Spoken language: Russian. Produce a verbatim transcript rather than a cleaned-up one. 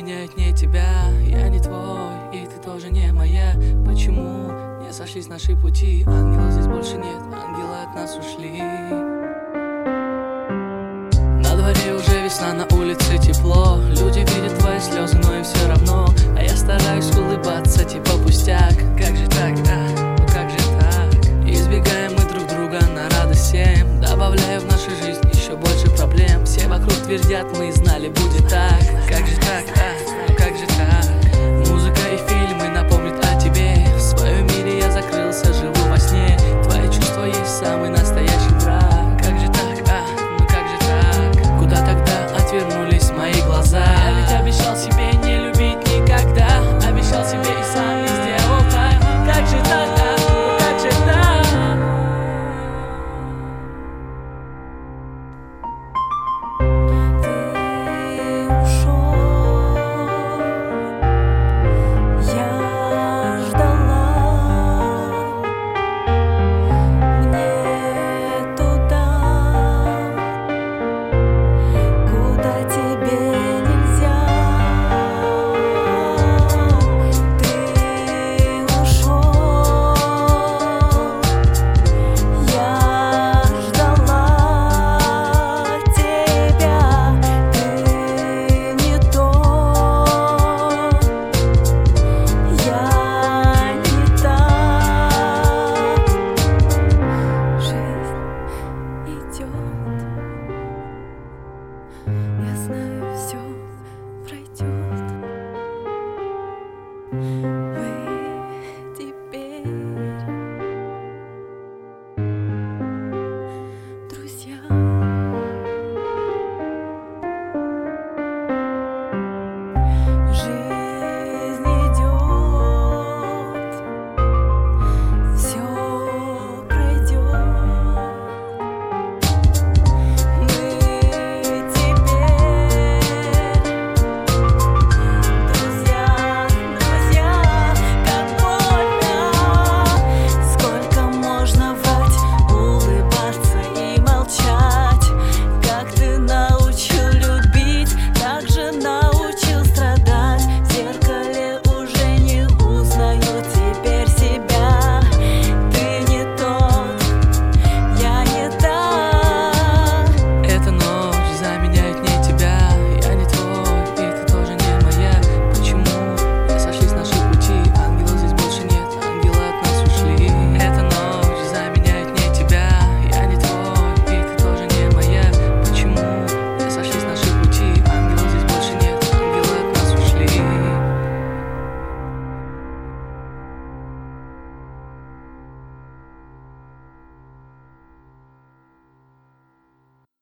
обвиняют не тебя. Я не твой, и ты тоже не моя. Почему не сошлись наши пути? Ангелов здесь больше нет, ангелы от нас ушли. На дворе уже весна, на улице тепло. Люди видят твои слезы, но им все равно. А я стараюсь улыбаться, типа пустяк. Как же так, а? Ну как же так? Избегаем мы друг друга на радость всем, добавляя в нашу жизнь еще больше проблем. Все вокруг твердят, мы знали, будет так.